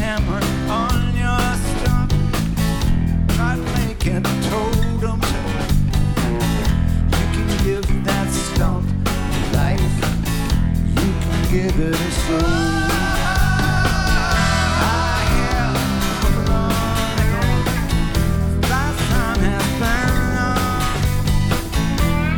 hammer on your stump. Try making a totem pole. You can give that stump life. You can give it a soul.